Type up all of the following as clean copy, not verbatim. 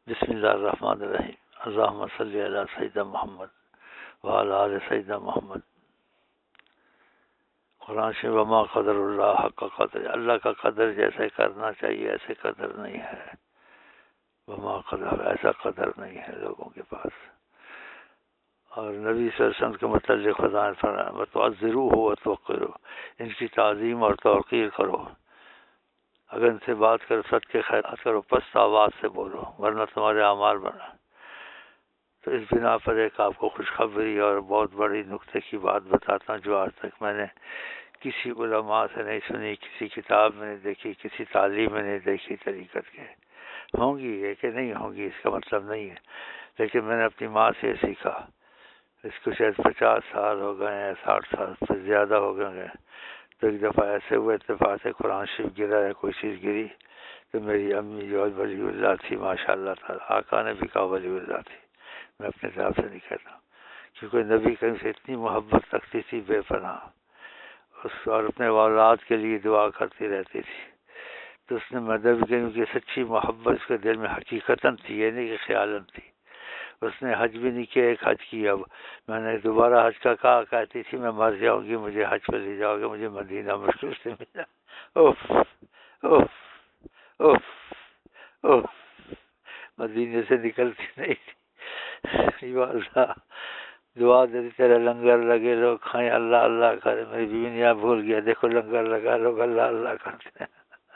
بسم اللہ الرحمن الرحیم۔ اللہم صلی علی سیدنا محمد وعلی آل سیدنا محمد۔ قرآن سے وما قدر اللہ حق قدر، اللہ کا قدر جیسے کرنا چاہیے ایسے قدر نہیں ہے، وما قدر ایسا قدر نہیں ہے لوگوں کے پاس۔ اور نبی صلی اللہ علیہ وسلم کے متعلق خدا نے فرمایا وتعذروہ وتوقروہ، ان کی تعظیم اور توقیر کرو، اگر ان سے بات کرو صدقے خیرات کرو، پست آواز سے بولو ورنہ تمہارے اعمال بنا۔ تو اس بنا پر ایک آپ کو خوشخبری اور بہت بڑی نکتے کی بات بتاتا ہوں جو آج تک میں نے کسی علماء سے نہیں سنی، کسی کتاب میں نہیں دیکھی، کسی تعلیم میں نہیں دیکھی طریقت کے۔ ہوں گی یہ کہ نہیں ہوں گی اس کا مطلب نہیں ہے، لیکن میں نے اپنی ماں سے سیکھا۔ اس کو شاید 50 سال ہو گئے ہیں، 60 سال سے زیادہ ہو گئے ہیں۔ تو ایک دفعہ ایسے ہوئے اتفاق سے قرآن شریف گرا یا کوئی چیز گری تو میری امی جو ولی اللہ تھی ماشاء اللہ تعالیٰ، آقا نے بھی کہا ولی اللہ تھی، میں اپنے طرف سے نہیں کہتا ہوں، کیونکہ نبی کریم سے اتنی محبت رکھتی تھی بے پناہ، اس اور اپنے اولاد کے لیے دعا کرتی رہتی تھی۔ تو اس نے نبی کریم کی سچی محبت اس کے دل میں حقیقتاً تھی، یہ نہیں کہ خیالن تھی۔ اس نے حج بھی نہیں کیا، ایک حج کیا۔ میں نے دوبارہ حج کا کہا، کہتی تھی میں مر جاؤں گی مجھے حج پہ لے جاؤ گے، مجھے مدینہ مشکل سے ملا۔ اوف اوف اوف اوف، مدینے سے نکلتی نہیں تھی۔ اللہ دعا دیتی تیرے لنگر لگے لوگ کھائیں، اللہ اللہ کرے۔ میری بیوی نے یہاں بھول گیا، دیکھو لنگر لگا لوگ اللہ اللہ کرتے ہیں۔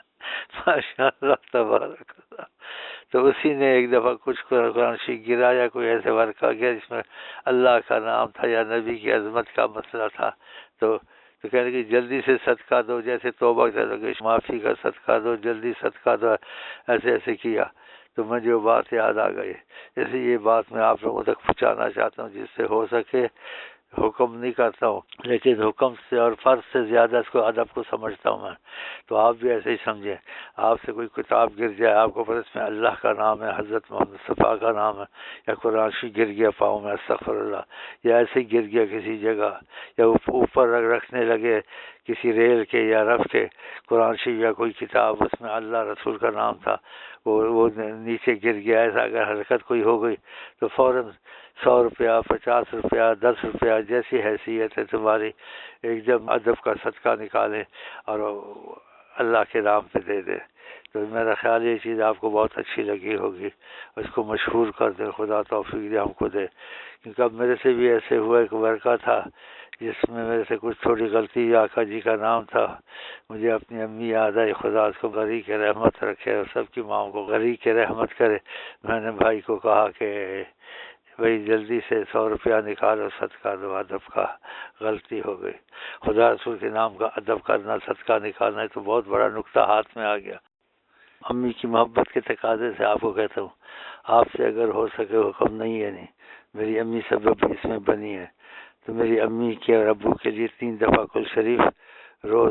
ماشاء اللہ تبارک اللہ۔ تو اسی نے ایک دفعہ کچھ قرآن شریف گرا یا کوئی ایسے ورقہ گیا جس میں اللہ کا نام تھا یا نبی کی عظمت کا مسئلہ تھا، تو کہنے کہ جلدی سے صدقہ دو، جیسے توبہ کرو کہ معافی کا صدقہ دو، جلدی صدقہ دو، ایسے ایسے کیا۔ تو مجھے وہ بات یاد آ گئی، جیسے یہ بات میں آپ لوگوں تک پہنچانا چاہتا ہوں جس سے ہو سکے۔ حکم نہیں کرتا ہوں لیکن حکم سے اور فرض سے زیادہ اس کو ادب کو سمجھتا ہوں میں۔ تو آپ بھی ایسے ہی سمجھیں، آپ سے کوئی کتاب گر جائے، آپ کو پتہ اس میں اللہ کا نام ہے، حضرت محمد مصطفیٰ کا نام ہے، یا قرآن شریف گر گیا پاؤں میں استغفر اللہ، یا ایسے ہی گر گیا کسی جگہ، یا اوپر رکھنے لگے کسی ریل کے یا رف کے قرآن شریف یا کوئی کتاب، اس میں اللہ رسول کا نام تھا، وہ نیچے گر گیا، ایسا اگر حرکت کوئی ہو گئی تو فوراً 100 روپیہ 50 روپیہ 10 روپیہ جیسی حیثیت ہے تمہاری، ایک دم ادب کا صدقہ نکالے اور اللہ کے نام پہ دے دے۔ تو میرا خیال یہ چیز آپ کو بہت اچھی لگی ہوگی، اس کو مشہور کر دے، خدا توفیق دے ہم کو دے۔ کیونکہ اب میرے سے بھی ایسے ہوا، ایک ورقہ تھا جس میں میرے سے کچھ تھوڑی غلطی، آقا جی کا نام تھا، مجھے اپنی امی یاد آئی، خدا اس کو غری کے رحمت رکھے اور سب کی ماں کو غری کے رحمت کرے۔ میں نے بھائی کو کہا کہ بھائی جلدی سے 100 روپیہ نکالو صدقہ دو، ادب کا غلطی ہو گئی۔ خدا رسول کے نام کا ادب کرنا، صدقہ نکالنا ہے تو بہت بڑا نقطہ ہاتھ میں آ گیا۔ امی کی محبت کے تقاضے سے آپ کو کہتا ہوں، آپ سے اگر ہو سکے حکم نہیں ہے، نہیں میری امی سبب اس میں بنی ہے، تو میری امی کے اور ابو کے لیے 3 دفعہ کل شریف روز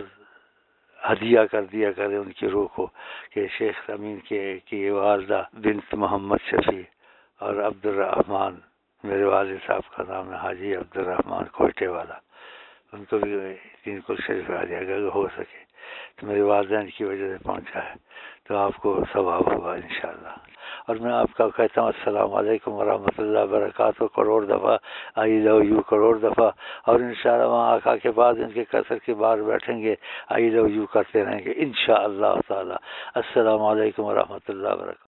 ہدیہ کر دیا کرے ان کی روح کو، کہ شیخ امین کی والدہ بنت محمد شفیع اور عبد الرحمن، میرے والد صاحب کا نام ہے حاجی عبد الرحمن کوئٹے والا، ان کو بھی 3 کل شریف ہدیہ اگر ہو سکے تو میرے والدین کی وجہ سے پہنچا ہے، تو آپ کو ثواب ہوگا انشاءاللہ۔ اور میں آپ کا کہتا ہوں السلام علیکم ورحمۃ اللہ وبرکاتہ کروڑ دفعہ، آئی لو یو کروڑ دفعہ، اور انشاءاللہ وہاں آقا کے بعد ان کے کثر کے بعد بیٹھیں گے، آئی لو یو کرتے رہیں گے انشاءاللہ تعالی۔ السلام علیکم ورحمۃ اللہ وبرکاتہ۔